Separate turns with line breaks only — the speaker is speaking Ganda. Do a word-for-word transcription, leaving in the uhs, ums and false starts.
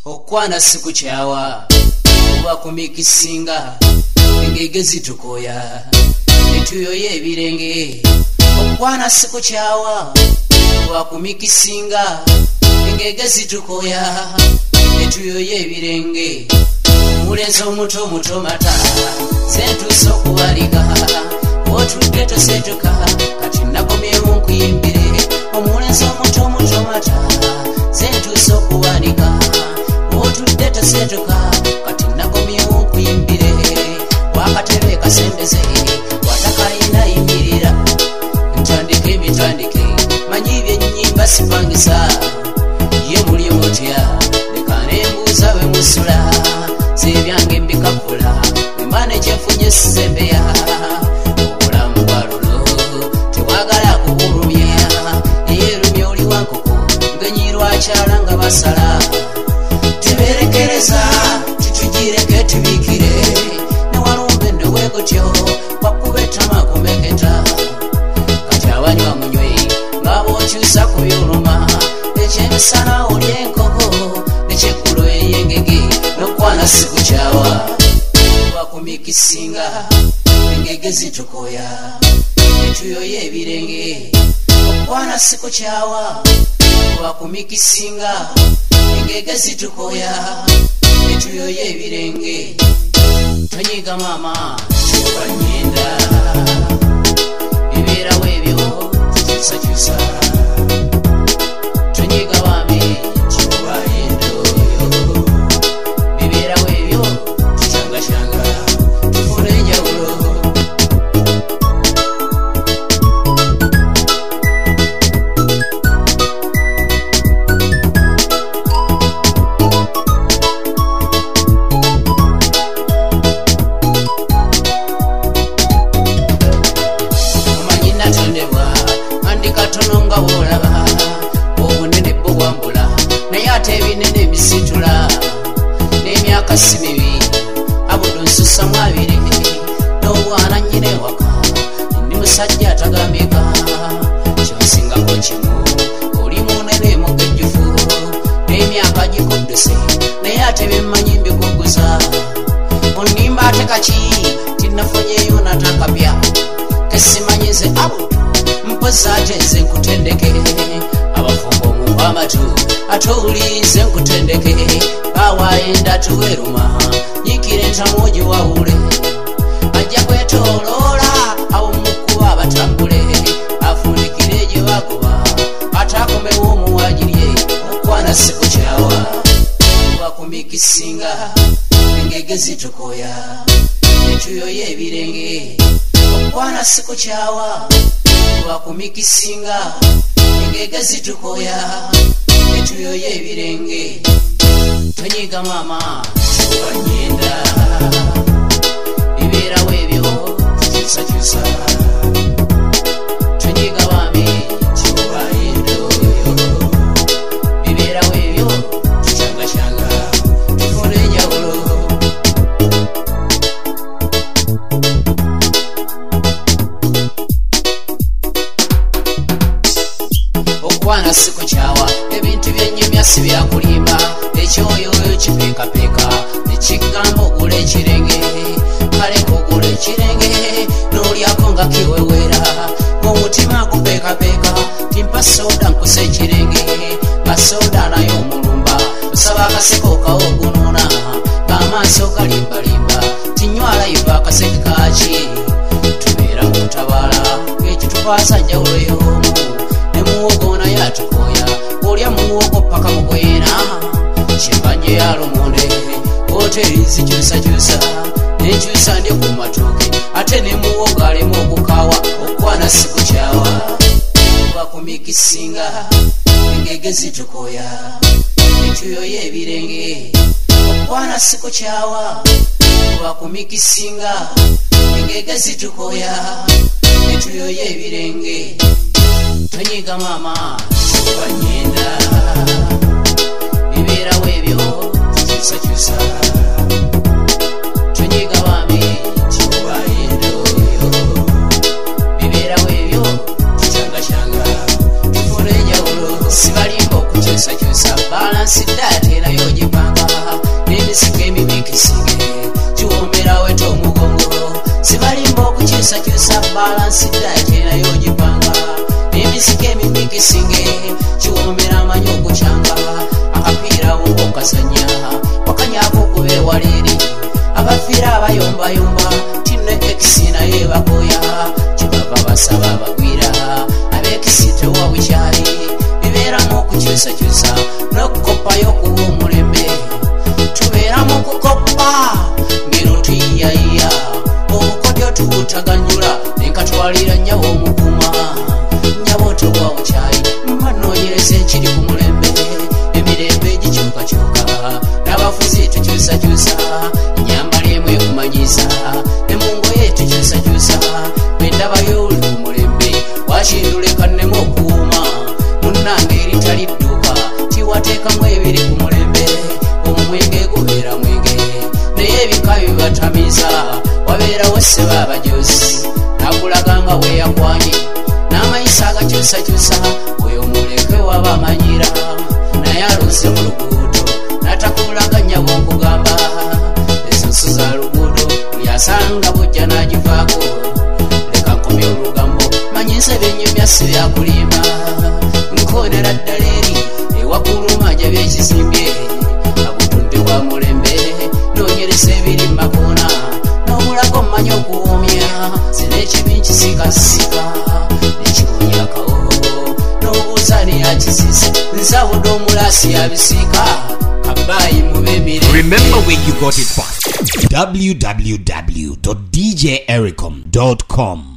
okwana siku kyawa wakumikisinga engege zitukoya netuyoye ebirenge okwana siku kyawa wakumikisinga engege zitukoya netuyoye ebirenge omulenzi omuto muto mata sentuso okubalika otudde tosetuka kati nakomyewo nkuyimbire omulenzi omuto muto mata sentuso okubalika otudde tosetuka kati nakomyewo nkuyimbire wakatebe kasembeze watakayina yimirira ntandike emitandike manyi byennyimba sipangisa ye muli mutya leka nembuuza we musula zebyange mbikakula wembane kyenfunye sizembeya obulamu bwalulo tewagala kukulumya eyerumya oli wankoko ngenyirwakyala nga basala tiberekereza titugireke tubikire newalumbe ndowegotyo wakubetama kumeketa kati abanywa munywe nga bokyusa ku byoluma ekyemisana oli enkoko nekyekkulo eyengege nokwana siku kyawa wakumikisinga engege zitukoya netuyoye ebirenge okwana siku kyawa wakumikisinga engege zitukoya netuyoye ebirenge tonyiga mama kyewanyenda biberawo ebyo tukyusakyusa tonyiga wami kyobayendoyo biberawo ebyo tucyangacyanga tufuna enjawulo katononga bolaba obunene bwo bwambula naye ate ebinene emisitula n'emyaka si mibi abudu nsusamu abiri n'obwana nnyine waka ndi musajja atagambika kyonsingako kimu oli munene mugejjufu n'emyaka gikudduse naye ate bemmanyi mbikuguza onimba ate kaki tinnafunyeyo natakapya kesimanyize abudu mpoza ate nze nkutendeke abafumbo mu amatu ate owulize nkutendeke bawayenda tuweruma nyikire ntamugi wawule ajja kwetoloola abo mukuba abatambule afundikire gye bakuba ate akomewo omuwagirye okwana siku kyawa wakumikisinga engege zitukoya netuyoye ebirenge okwana siku kyawa wakumikisinga engege zitukoya netuyoye ebirenge tonyiga mama kyewanyenda biberawo ebyo tukyusakyusa tonyiga wami kyobayendoyo biberawo ebyo tucyangacyanga tufuna enjawulo okwana siku kyawa ebintu byenyumya si byakulimba ekyoyoyo kipekapeka nekigamba ogula ekirenge kale kugula ekirenge n'olyako nga kiwewera ng'omutima gupekapeka timpa soda nkusa ekirenge basoda naye omulumba osaba akaseko kawo ogunona ng'amaaso galimbalimba tinywala iva akaseke kaki tubeera mu ntabaala ekitukwasa njawulo y'omu nemuwogo naye atukoya olya muwogo paka mugwena kimbanye yalumunde hoteri zikyusakyusa nenkyusa ndi ku matuuke ate nemuwogo alemu okukawa okwana siku kyawa wakumikisinga engege zitukoya netuyoye ebirenge okwana siku kyawa wakumikisinga engege zitukoya netuyoye ebirenge tonyiga mama kyewanyenda biberawo ebyo tukyusakyusa tonyiga wami kyobayendoyo biberawo ebyo tucyangacyanga tufuna enjawulo sibalimba okukyusakyusa balansi date nayo gipanga balansi diet nayo gipanga emisike emimikisinge kiwomera amanyi okukyanga akapiira wo okasanya wakanyako okubeewaliri abafiira abayombayomba tino ekisi naye bakoya kibava basaba abagwira abekisi tewabukyali bibeeramu okukyusakyusa n'okukopayo okuba omulembe tubeeramu kukopa ngero tuyiyayiya obukodyo tubutaganyula nenkatwalira nyawo omukuma nyabo tewabukyayi mbanoonyereza ekiri ku mulembe emirembe egikyukakyuka n'abafuzi tukyusakyusa nyambala emu ekumanyiza emungo ye tukyusakyusa bwendabayo oli ku mulembe wakindulekannemu okuuma munnange eritali dduka tiwateekamu ebiri ku mulembe omwenge gubeera mwenge naye ebika bibatamiza wabeerawo sseba abajosi nakulaganga weyakwanye n'amayisa agakyusakyusa oyo muleke waba amanyira naye aluuse mu luguudo natakulaganya bwokugamba ensusu za luguudo buli asanga bujja n'agivaako leka nkomye olugambo manyisa ebyenyumya si byakulimba nkonera ddala eri ewakulumanja byekisimbye abutunde bwa mulembe noonyeresa ebiri mbakoona n'obulago mmanyi okuwomya zina ekibi nkisikasika nekiwonya akawogo n'obuuza neyakisise nsawudde omulasi yabisiika kabayi mube emirembe.
Remember where you got it from. w w w dot d j ericom dot com